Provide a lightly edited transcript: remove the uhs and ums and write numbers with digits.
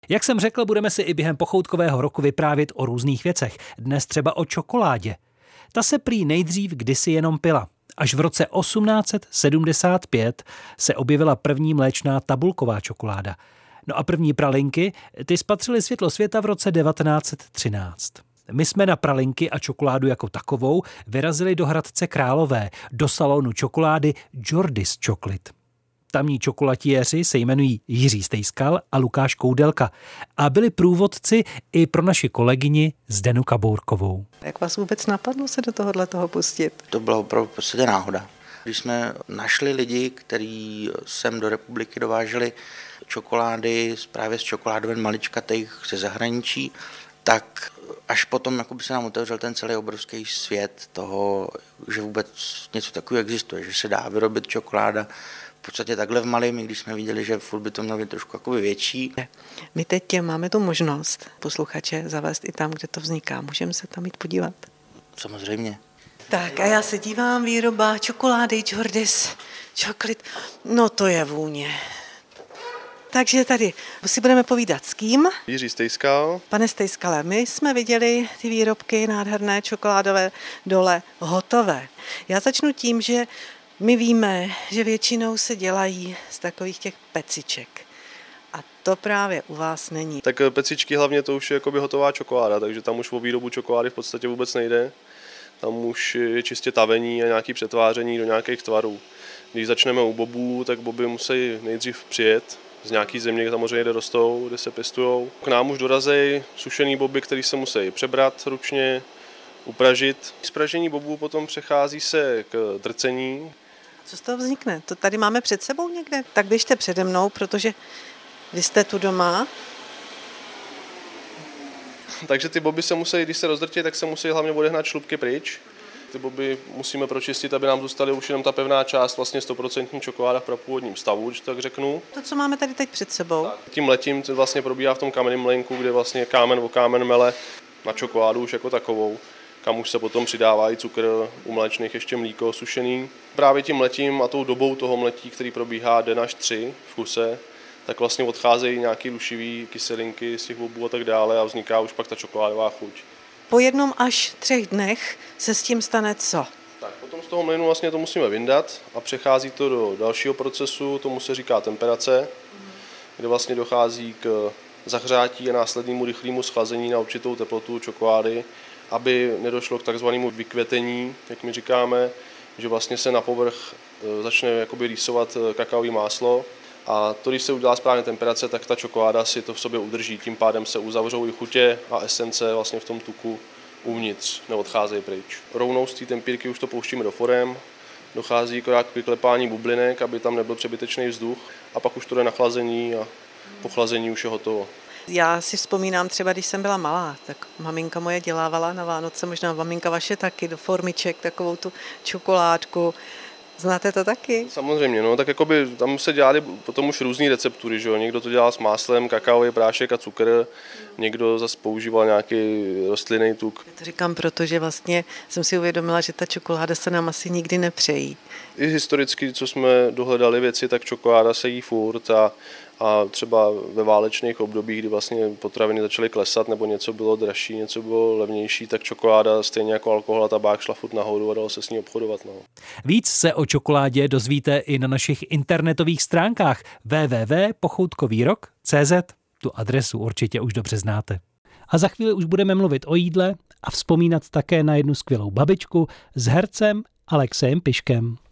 Jak jsem řekl, budeme si i během pochoutkového roku vyprávět o různých věcech. Dnes třeba o čokoládě. Ta se prý nejdřív kdysi jenom pila. Až v roce 1875 se objevila první mléčná tabulková čokoláda. No a první pralinky, ty spatřily světlo světa v roce 1913. My jsme na pralinky a čokoládu jako takovou vyrazili do Hradce Králové, do salonu čokolády Jordis Chocolate. Tamní čokolatiéři se jmenují Jiří Stejskal a Lukáš Koudelka a byli průvodci i pro naši kolegyni Zdenu Kabourkovou. Jak vás vůbec napadlo se do toho pustit? To byla opravdu v podstatě náhoda. Když jsme našli lidi, kteří sem do republiky dováželi čokolády právě z čokoládoven maličkatých ze zahraničí, tak až potom se nám otevřel ten celý obrovský svět toho, že vůbec něco takového existuje, že se dá vyrobit čokoláda v podstatě takhle v malém, i když jsme viděli, že furt by to mělo být trošku větší. My teď máme tu možnost posluchače zavést i tam, kde to vzniká. Můžeme se tam jít podívat? Samozřejmě. Tak a já se dívám, výroba čokolády Jordis Chocolate. No to je vůně. Takže tady si budeme povídat s kým? Jiří Stejskal. Pane Stejskale, my jsme viděli ty výrobky nádherné čokoládové dole hotové. Já začnu tím, že my víme, že většinou se dělají z takových těch peciček. A to právě u vás není. Tak pecičky hlavně to už je jakoby hotová čokoláda, takže tam už o výrobu čokolády v podstatě vůbec nejde. Tam už je čistě tavení a nějaké přetváření do nějakých tvarů. Když začneme u bobů, tak boby musí nejdřív přijet z nějaký země, kde samozřejmě kde rostou, kde se pěstujou. K nám už dorazí sušený boby, které se musí přebrat ručně, upražit. Z pražení bobů potom přechází se k drcení. Co z toho vznikne? To tady máme před sebou někde? Tak běžte přede mnou, protože vy jste tu doma. Takže ty boby se musí, když se rozdrtí, tak se musí hlavně odehnat šlupky pryč. Ty boby musíme pročistit, aby nám zůstaly už jenom ta pevná část, vlastně 100% čokoláda v prapůvodním stavu, když tak řeknu. To, co máme tady teď před sebou. Tak, tím letím to vlastně probíhá v tom kamenném mlýnku, kde vlastně kámen o kámen mele na čokoládu už jako takovou, kam už se potom přidává i cukr, u mléčných ještě mlíko sušený. Právě tím letím a tou dobou toho mletí, který probíhá den až 3 v kuse, tak vlastně odcházejí nějaké dušivý kyselinky z těch bobů a tak dále a vzniká už pak ta čokoládová chuť. Po 1 až 3 dnech se s tím stane co? Tak potom z toho mlýnu vlastně to musíme vyndat a přechází to do dalšího procesu, tomu se říká temperace, kde vlastně dochází k zahřátí a následnému rychlému schlazení na určitou teplotu čokolády, aby nedošlo k takzvanému vykvětení, jak my říkáme, že vlastně se na povrch začne jakoby rýsovat kakaový máslo. A to, když se udělá správně temperace, tak ta čokoláda si to v sobě udrží, tím pádem se uzavřou i chutě a esence vlastně v tom tuku uvnitř, neodcházejí pryč. Rovnou z té tempírky už to pouštíme do forem, dochází k vyklepání bublinek, aby tam nebyl přebytečný vzduch a pak už to jde na chlazení a po chlazení už je hotovo. Já si vzpomínám třeba, když jsem byla malá, tak maminka moje dělávala na Vánoce, možná maminka vaše taky, do formiček takovou tu čokoládku. Znáte to taky? Samozřejmě, no, tak jakoby tam se dělaly potom už různý receptury, že jo? Někdo to dělal s máslem, kakaový prášek a cukr, někdo zase používal nějaký rostlinný tuk. Já to říkám, protože vlastně jsem si uvědomila, že ta čokoláda se nám asi nikdy nepřejí. I historicky, co jsme dohledali věci, tak čokoláda se jí furt a třeba ve válečných obdobích, kdy vlastně potraviny začaly klesat nebo něco bylo dražší, něco bylo levnější, tak čokoláda stejně jako alkohol a tabák šla furt nahoru a dalo se s ní obchodovat. No. Víc se o čokoládě dozvíte i na našich internetových stránkách www.pochoutkovýrok.cz. Tu adresu určitě už dobře znáte. A za chvíli už budeme mluvit o jídle a vzpomínat také na jednu skvělou babičku s hercem Alexejem Piškem.